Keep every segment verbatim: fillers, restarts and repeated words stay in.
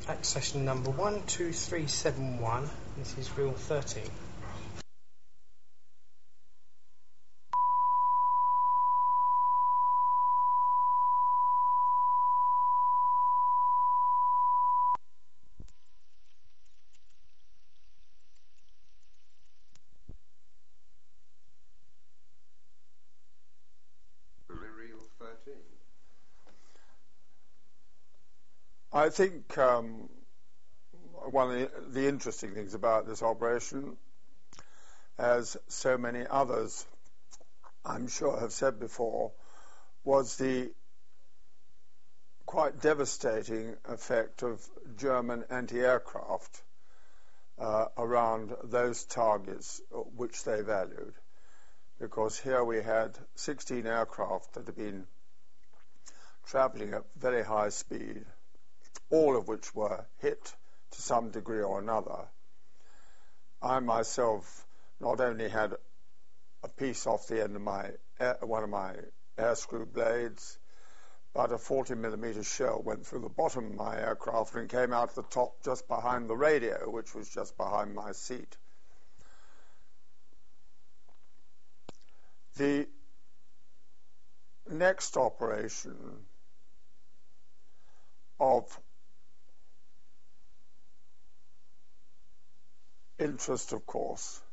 Accession number one two three seven one. This is reel thirteen. Reel thirteen. I think um, one of the, the interesting things about this operation, as so many others I'm sure have said before, was the quite devastating effect of German anti-aircraft uh, around those targets which they valued. Because here we had sixteen aircraft that had been travelling at very high speed, all of which were hit to some degree or another. I myself not only had a piece off the end of my air, one of my air screw blades, but a forty millimeter shell went through the bottom of my aircraft and came out the top just behind the radio, which was just behind my seat. The next operation of interest, of course,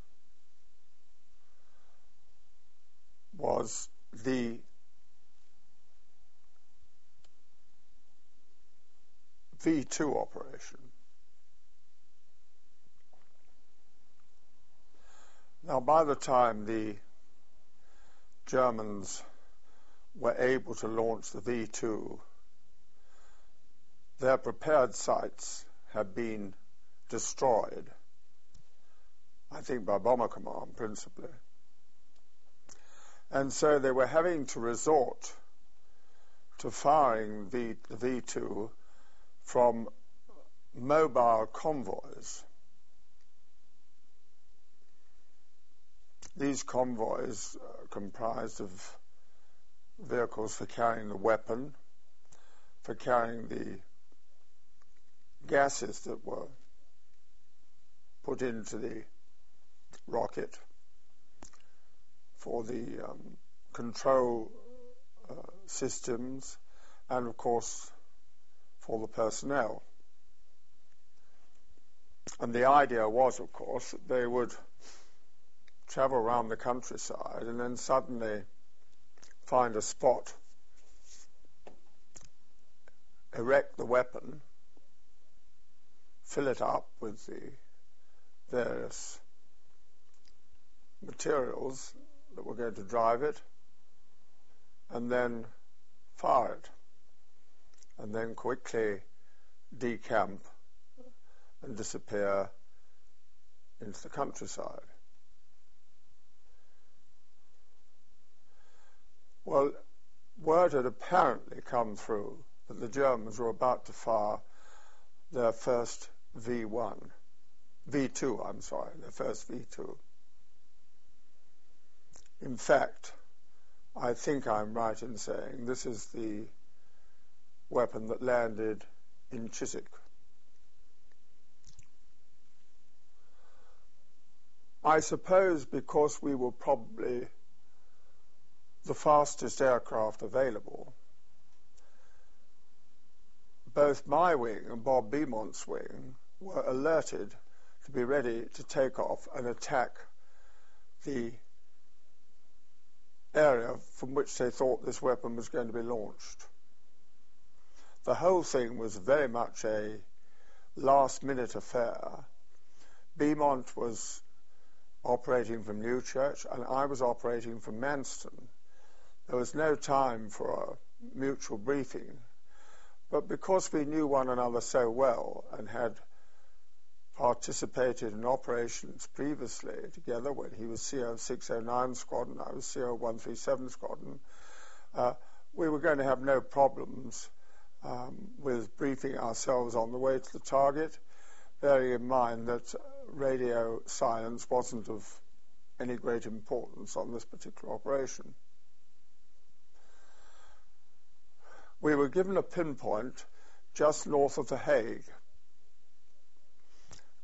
was the V two operation. Now, by the time the Germans were able to launch the V two, their prepared sites had been destroyed, I think by Bomber Command principally. And so they were having to resort to firing the, the V two from mobile convoys. These convoys are comprised of vehicles for carrying the weapon, for carrying the gases that were put into the rocket, for the um, control uh, systems, and of course for the personnel. And the idea was, of course, that they would travel around the countryside and then suddenly find a spot, erect the weapon, fill it up with the various materials that were going to drive it, and then fire it, and then quickly decamp and disappear into the countryside. Well, word had apparently come through that the Germans were about to fire their first V one, V two, I'm sorry, their first V two. In fact, I think I'm right in saying this is the weapon that landed in Chiswick. I suppose because we were probably the fastest aircraft available, both my wing and Bob Beaumont's wing were alerted to be ready to take off and attack the area from which they thought this weapon was going to be launched. The whole thing was very much a last-minute affair. Beaumont was operating from Newchurch and I was operating from Manston. There was no time for a mutual briefing, but because we knew one another so well and had participated in operations previously together when he was C O six oh nine Squadron, I was C O one thirty-seven Squadron, uh, we were going to have no problems um, with briefing ourselves on the way to the target, bearing in mind that radio silence wasn't of any great importance on this particular operation. We were given a pinpoint just north of The Hague,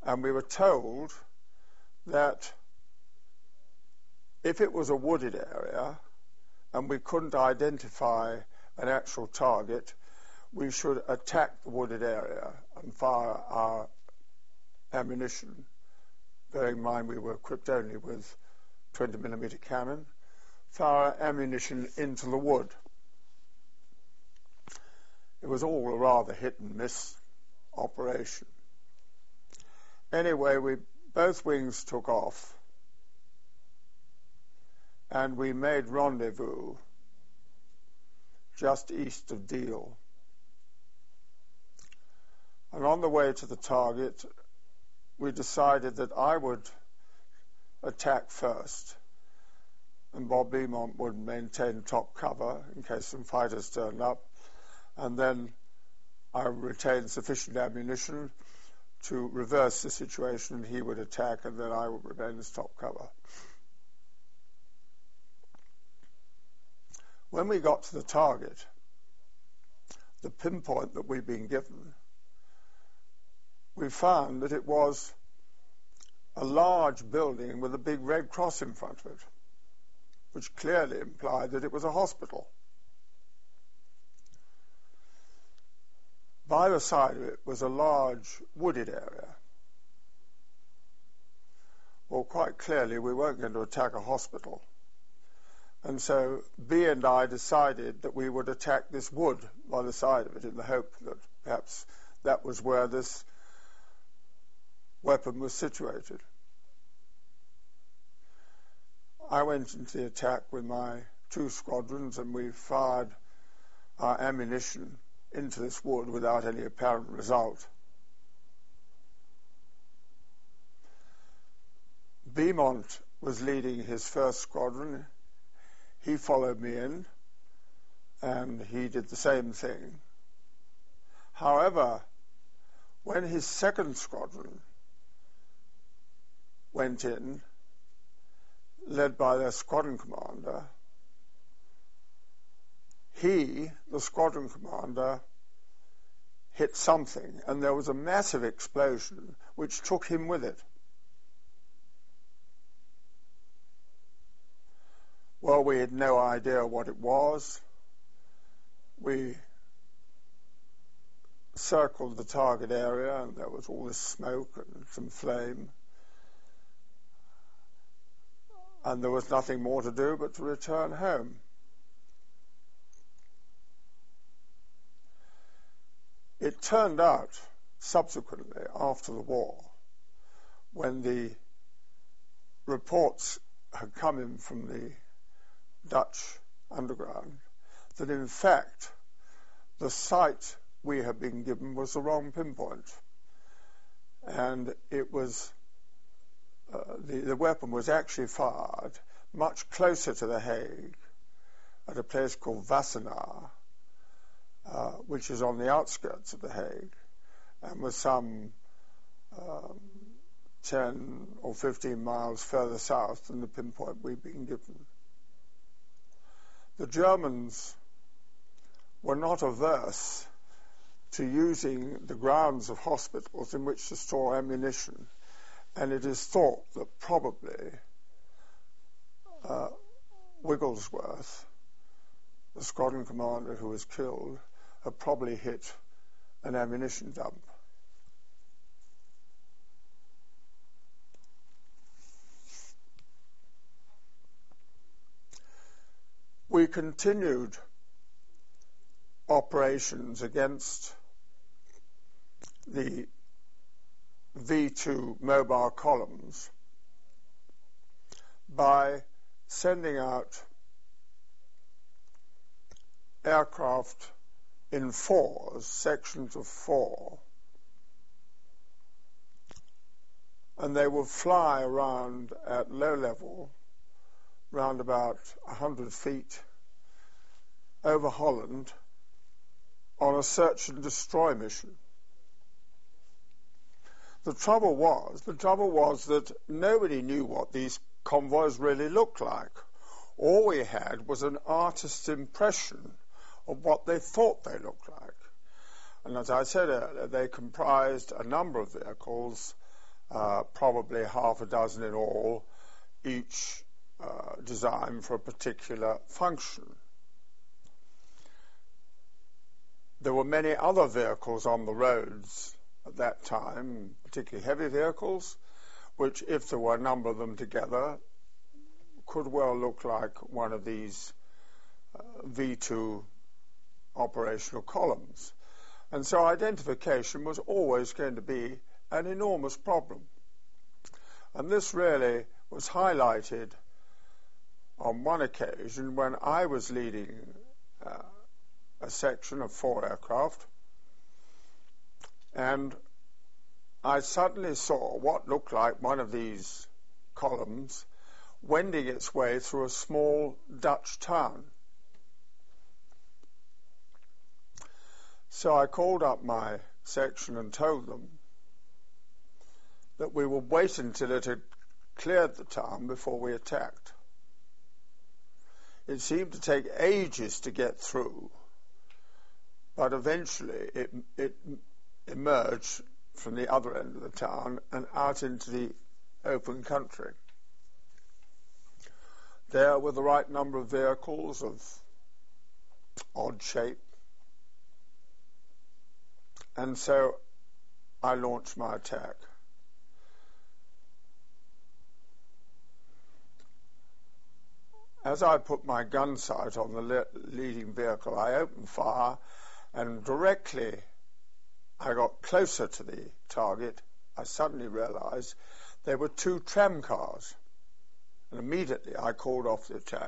And we were told that if it was a wooded area and we couldn't identify an actual target, we should attack the wooded area and fire our ammunition. Bearing in mind we were equipped only with twenty millimeter cannon, fire ammunition into the wood. It was all a rather hit and miss operation. Anyway, we both wings took off and we made rendezvous just east of Deal. And on the way to the target, we decided that I would attack first and Bob Beaumont would maintain top cover in case some fighters turned up, and then I would retain sufficient ammunition to reverse the situation, and he would attack, and then I would remain as top cover. When we got to the target, the pinpoint that we'd been given, we found that it was a large building with a big red cross in front of it, which clearly implied that it was a hospital. By the side of it was a large wooded area. Well, quite clearly we weren't going to attack a hospital. And so B and I decided that we would attack this wood by the side of it in the hope that perhaps that was where this weapon was situated. I went into the attack with my two squadrons and we fired our ammunition into this wood without any apparent result. Beaumont was leading his first squadron. He followed me in and he did the same thing. However, when his second squadron went in, led by their squadron commander, he, the squadron commander, hit something, and there was a massive explosion which took him with it. Well, we had no idea what it was. We circled the target area, and there was all this smoke and some flame. And there was nothing more to do but to return home. It turned out, subsequently, after the war, when the reports had come in from the Dutch underground, that in fact the site we had been given was the wrong pinpoint. And it was, uh, the, the weapon was actually fired much closer to The Hague, at a place called Wassenaar, Uh, which is on the outskirts of The Hague, and was some um, ten or fifteen miles further south than the pinpoint we'd been given. The Germans were not averse to using the grounds of hospitals in which to store ammunition, and it is thought that probably uh, Wigglesworth, the squadron commander who was killed, had probably hit an ammunition dump. We continued operations against the V two mobile columns by sending out aircraft in fours, sections of four, and they would fly around at low level, round about one hundred feet, over Holland, on a search and destroy mission. The trouble was, the trouble was that nobody knew what these convoys really looked like. All we had was an artist's impression of what they thought they looked like. And as I said earlier, they comprised a number of vehicles, uh, probably half a dozen in all, each uh, designed for a particular function. There were many other vehicles on the roads at that time, particularly heavy vehicles, which, if there were a number of them together, could well look like one of these uh, V two operational columns. And so identification was always going to be an enormous problem. And this really was highlighted on one occasion when I was leading uh, a section of four aircraft, and I suddenly saw what looked like one of these columns wending its way through a small Dutch town. So I called up my section and told them that we would wait until it had cleared the town before we attacked. It seemed to take ages to get through, but eventually it, it emerged from the other end of the town and out into the open country. There were the right number of vehicles of odd shape, and so I launched my attack. As I put my gun sight on the le- leading vehicle, I opened fire, and directly I got closer to the target, I suddenly realized there were two tram cars, and immediately I called off the attack.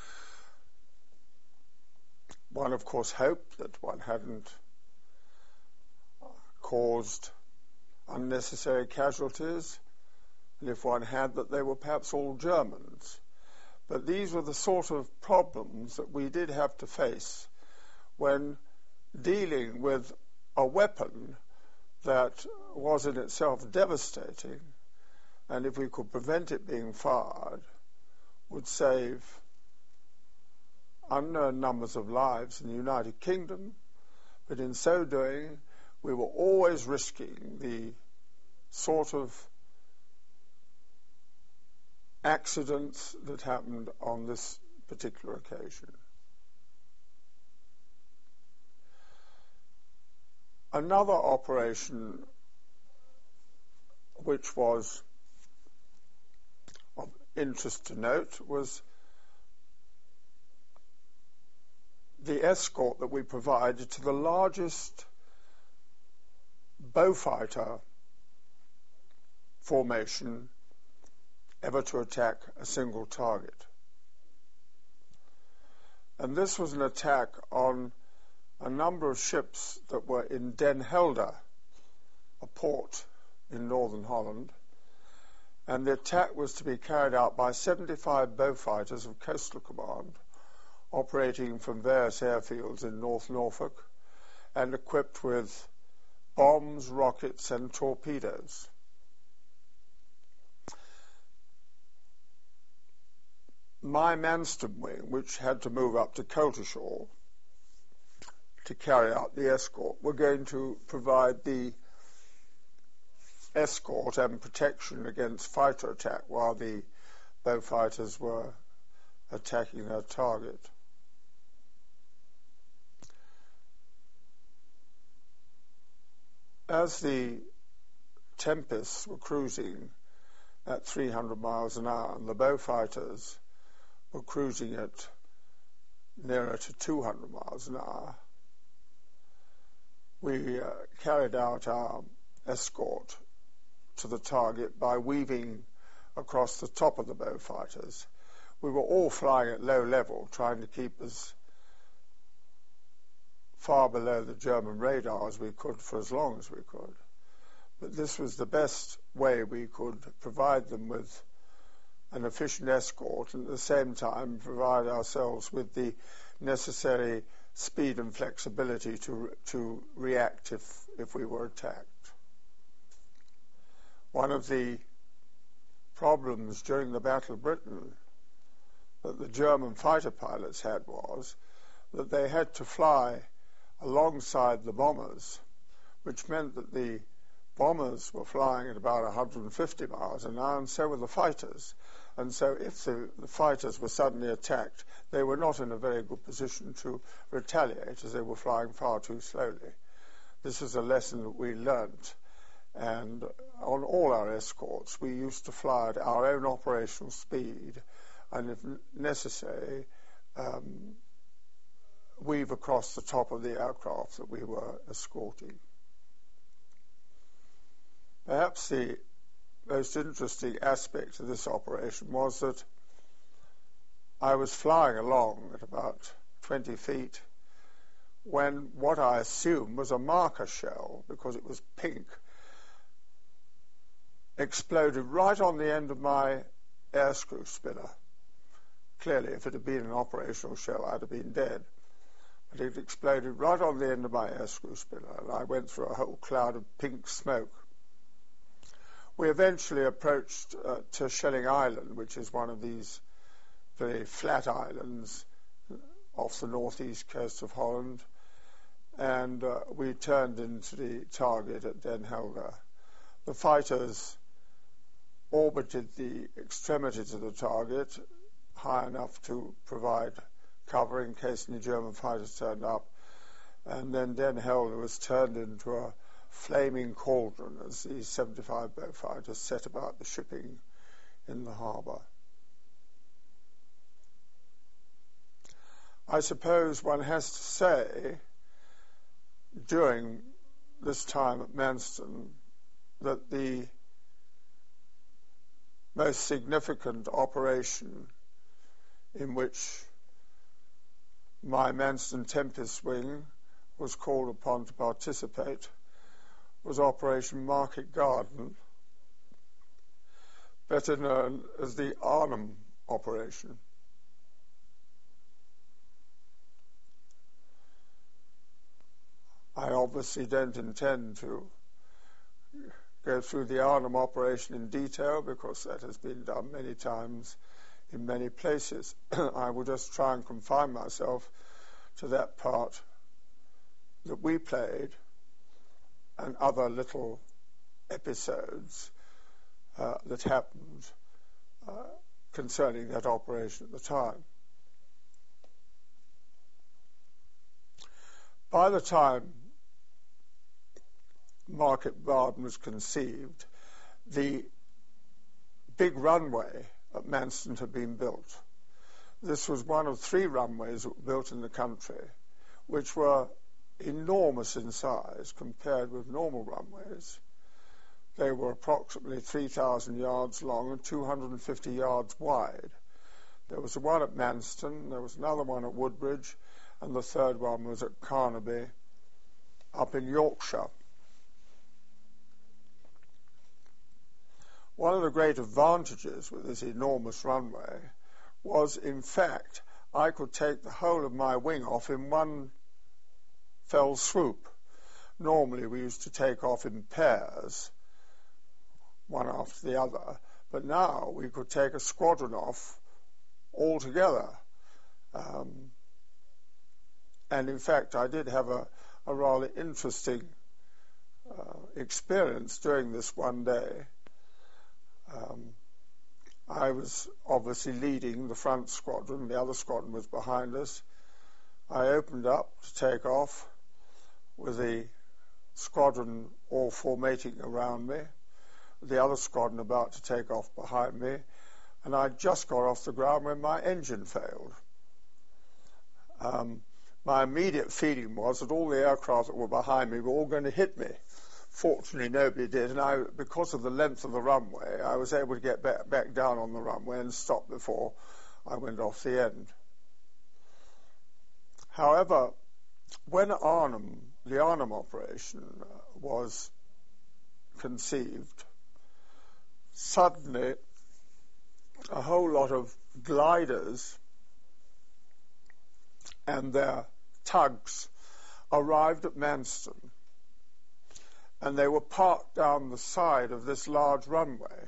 One, of course, hoped that one hadn't caused unnecessary casualties, and if one had, that they were perhaps all Germans. But these were the sort of problems that we did have to face when dealing with a weapon that was in itself devastating, and if we could prevent it being fired, would save unknown numbers of lives in the United Kingdom, but in so doing, we were always risking the sort of accidents that happened on this particular occasion. Another operation which was of interest to note was the escort that we provided to the largest Beaufighter formation ever to attack a single target. And this was an attack on a number of ships that were in Den Helder, a port in northern Holland, and the attack was to be carried out by seventy-five Beaufighters of Coastal Command, operating from various airfields in North Norfolk, and equipped with bombs, rockets, and torpedoes. My Manston wing, which had to move up to Coltishall to carry out the escort, were going to provide the escort and protection against fighter attack while the Beaufighters were attacking their target. As the Tempests were cruising at three hundred miles an hour and the Beaufighters were cruising at nearer to two hundred miles an hour, we uh, carried out our escort to the target by weaving across the top of the Beaufighters. We were all flying at low level, trying to keep as far below the German radar as we could for as long as we could. But this was the best way we could provide them with an efficient escort and at the same time provide ourselves with the necessary speed and flexibility to to react if, if we were attacked. One of the problems during the Battle of Britain that the German fighter pilots had was that they had to fly alongside the bombers, which meant that the bombers were flying at about one hundred fifty miles an hour, and so were the fighters. And so if the, the fighters were suddenly attacked, they were not in a very good position to retaliate, as they were flying far too slowly. This is a lesson that we learnt, and on all our escorts we used to fly at our own operational speed, and if necessary, um, weave across the top of the aircraft that we were escorting. Perhaps the most interesting aspect of this operation was that I was flying along at about twenty feet when what I assumed was a marker shell, because it was pink, exploded right on the end of my air screw spinner. Clearly, if it had been an operational shell, I'd have been dead. But it exploded right on the end of my air screw spinner, and I went through a whole cloud of pink smoke. We eventually approached uh, to Schelling Island, which is one of these very flat islands off the northeast coast of Holland, and uh, we turned into the target at Den Helder. The fighters orbited the extremities of the target high enough to provide cover in case any German fighters turned up, and then Den Helder was turned into a flaming cauldron as the seventy-five Beaufighters set about the shipping in the harbour. I suppose one has to say, during this time at Manston, that the most significant operation in which my Manston Tempest wing was called upon to participate was Operation Market Garden, better known as the Arnhem operation. I obviously don't intend to go through the Arnhem operation in detail, because that has been done many times in many places. I will just try and confine myself to that part that we played and other little episodes uh, that happened uh, concerning that operation at the time. By the time Market Garden was conceived, the big runway at Manston had been built. This was one of three runways that were built in the country, which were enormous in size compared with normal runways. They were approximately three thousand yards long and two hundred fifty yards wide. There was one at Manston, there was another one at Woodbridge, and the third one was at Carnaby up in Yorkshire. One of the great advantages with this enormous runway was, in fact, I could take the whole of my wing off in one fell swoop. Normally we used to take off in pairs, one after the other, but now we could take a squadron off all together. Um, and in fact, I did have a, a rather interesting uh, experience doing this one day. Um, I was obviously leading the front squadron, the other squadron was behind us. I opened up to take off with the squadron all formating around me, the other squadron about to take off behind me, and I just got off the ground when my engine failed. Um, my immediate feeling was that all the aircraft that were behind me were all going to hit me. Fortunately, nobody did, and I, because of the length of the runway, I was able to get back, back down on the runway and stop before I went off the end. However, when Arnhem, the Arnhem operation was conceived, suddenly a whole lot of gliders and their tugs arrived at Manston, and they were parked down the side of this large runway.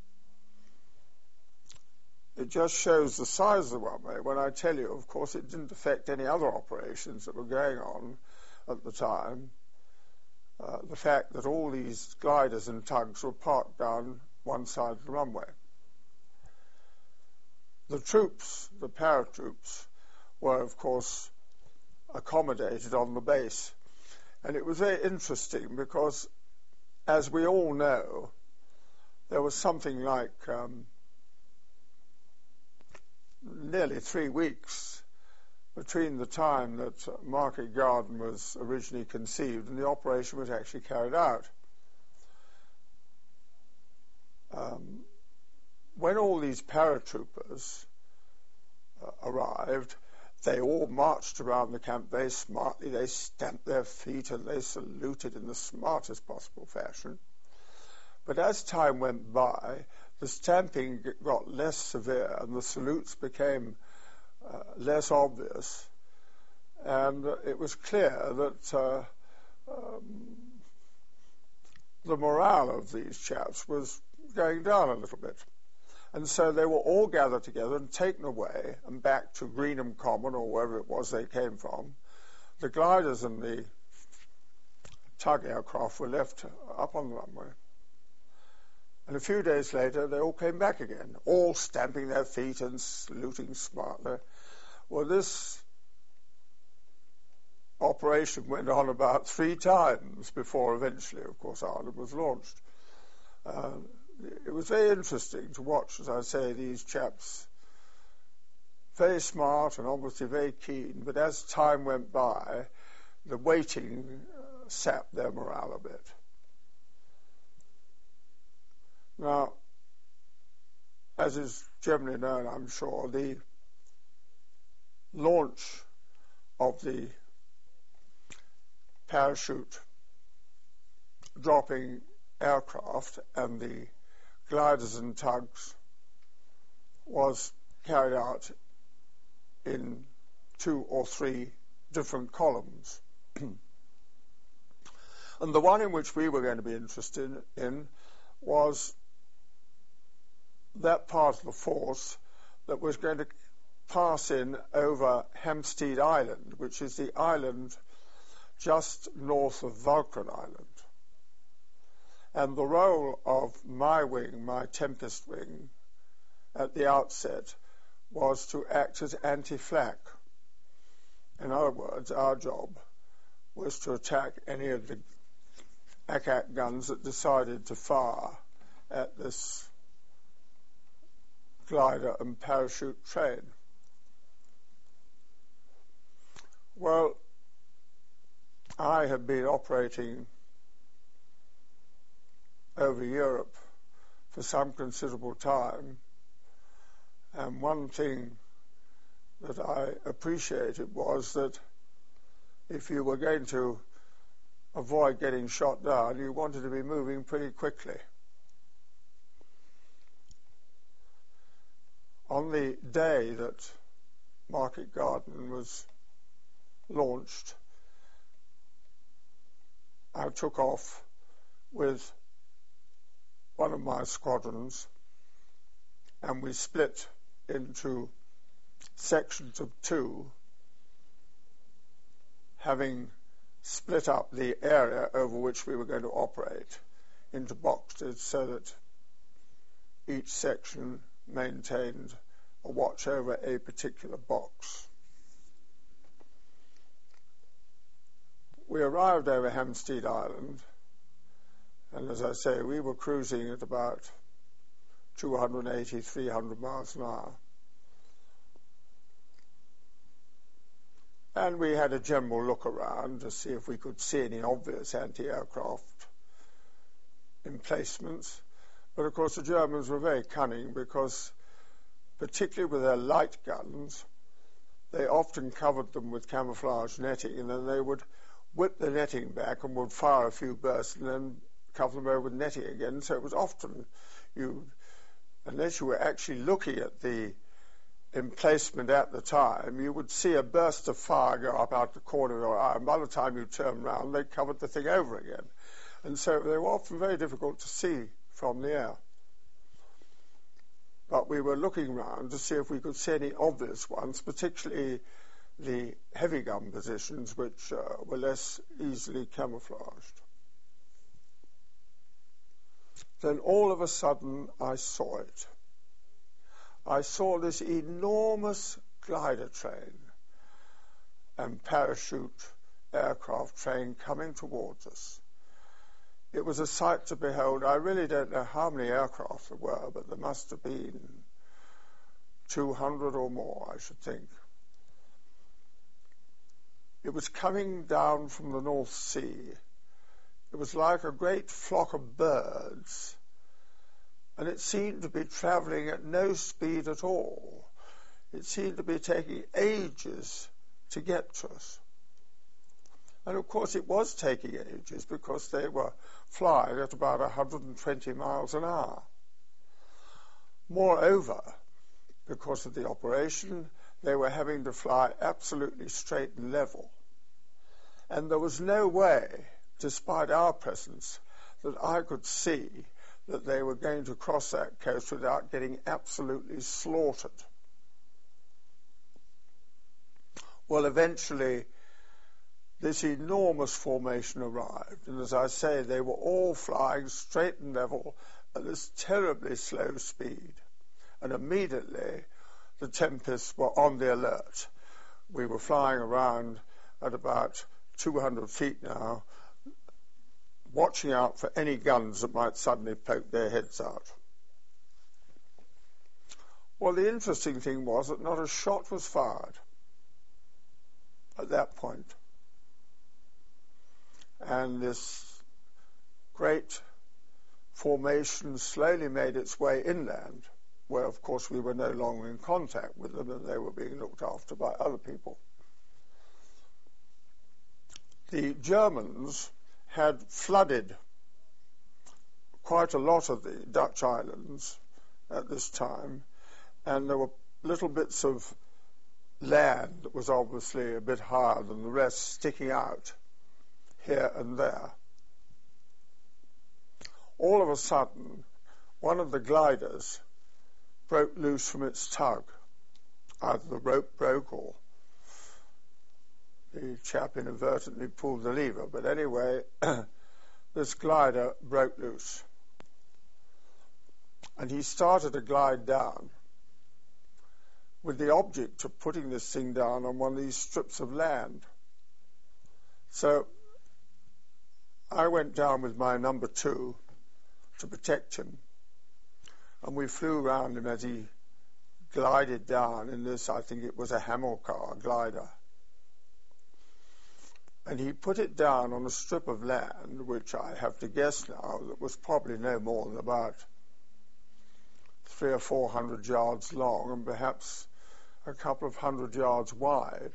It just shows the size of the runway when I tell you, of course, it didn't affect any other operations that were going on at the time. uh, the fact that all these gliders and tugs were parked down one side of the runway. The troops, the paratroops, were of course accommodated on the base. And it was very interesting because, as we all know, there was something like um, nearly three weeks between the time that Market Garden was originally conceived and the operation was actually carried out. Um, when all these paratroopers uh, arrived, they all marched around the camp very smartly. They stamped their feet and they saluted in the smartest possible fashion. But as time went by, the stamping got less severe and the salutes became uh, less obvious. And uh, it was clear that uh, um, the morale of these chaps was going down a little bit. And so they were all gathered together and taken away and back to Greenham Common or wherever it was they came from. The gliders and the tug aircraft were left up on the runway. And a few days later, they all came back again, all stamping their feet and saluting smartly. Well, this operation went on about three times before eventually, of course, Arnhem was launched. Uh, it was very interesting to watch, as I say, these chaps, very smart and obviously very keen, but as time went by, the waiting uh, sapped their morale a bit. Now, as is generally known, I'm sure, the launch of the parachute dropping aircraft and the gliders and tugs was carried out in two or three different columns. And the one in which we were going to be interested in was that part of the force that was going to pass in over Hampstead Island, which is the island just north of Walcheren Island. And the role of my wing, my Tempest wing, at the outset was to act as anti-flak. In other words, our job was to attack any of the Ack-Ack guns that decided to fire at this glider and parachute train. Well, I have been operating over Europe for some considerable time, and one thing that I appreciated was that if you were going to avoid getting shot down, you wanted to be moving pretty quickly. On the day that Market Garden was launched, I took off with one of my squadrons and we split into sections of two, having split up the area over which we were going to operate into boxes so that each section maintained a watch over a particular box. We arrived over Hampstead Island, and as I say, we were cruising at about two hundred eighty, three hundred miles an hour. And we had a general look around to see if we could see any obvious anti-aircraft emplacements. But of course the Germans were very cunning because, particularly with their light guns, they often covered them with camouflage netting, and then they would whip the netting back and would fire a few bursts and then cover them over with netting again. So it was often, you, unless you were actually looking at the emplacement at the time, you would see a burst of fire go up out the corner of your eye, and by the time you turned round, they covered the thing over again. And so they were often very difficult to see from the air. But we were looking round to see if we could see any obvious ones, particularly the heavy gun positions, which uh, were less easily camouflaged. then all of a sudden I saw it. I saw this enormous glider train and parachute aircraft train coming towards us. It was a sight to behold. I really don't know how many aircraft there were, but there must have been two hundred or more, I should think. It was coming down from the North Sea. It was like a great flock of birds, and it seemed to be travelling at no speed at all. It seemed to be taking ages to get to us. And of course it was taking ages because they were flying at about one hundred twenty miles an hour. Moreover, because of the operation, they were having to fly absolutely straight and level. And there was no way, despite our presence, that I could see that they were going to cross that coast without getting absolutely slaughtered. Well, eventually, this enormous formation arrived, and as I say, they were all flying straight and level at this terribly slow speed. And immediately, the Tempests were on the alert. We were flying around at about two hundred feet now, watching out for any guns that might suddenly poke their heads out. Well, the interesting thing was that not a shot was fired at that point. And this great formation slowly made its way inland, where, of course, we were no longer in contact with them and they were being looked after by other people. The Germans had flooded quite a lot of the Dutch islands at this time, and there were little bits of land that was obviously a bit higher than the rest sticking out here and there. All of a sudden, one of the gliders broke loose from its tug. Either the rope broke or the chap inadvertently pulled the lever. But anyway, this glider broke loose. And he started to glide down with the object of putting this thing down on one of these strips of land. So I went down with my number two to protect him, and we flew around him as he glided down in this, I think it was a Hamilcar glider. And he put it down on a strip of land, which I have to guess now that was probably no more than about three or four hundred yards long and perhaps a couple of hundred yards wide.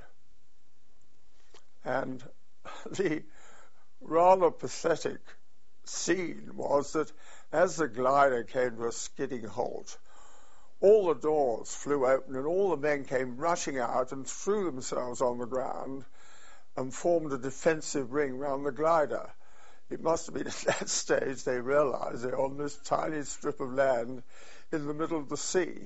And the rather pathetic scene was that as the glider came to a skidding halt, all the doors flew open and all the men came rushing out and threw themselves on the ground and formed a defensive ring round the glider. It must have been at that stage they realized they're on this tiny strip of land in the middle of the sea.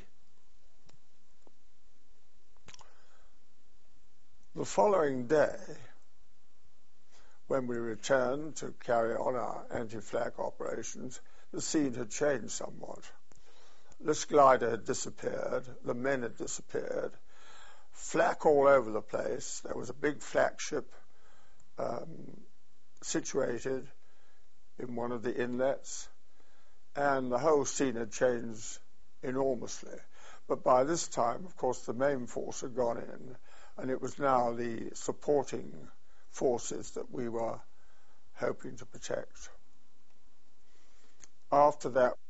The following day, when we returned to carry on our anti-flak operations, the scene had changed somewhat. This glider had disappeared, the men had disappeared, flak all over the place. There was a big flagship um, situated in one of the inlets, and the whole scene had changed enormously. But by this time, of course, the main force had gone in, and it was now the supporting forces that we were hoping to protect. After that,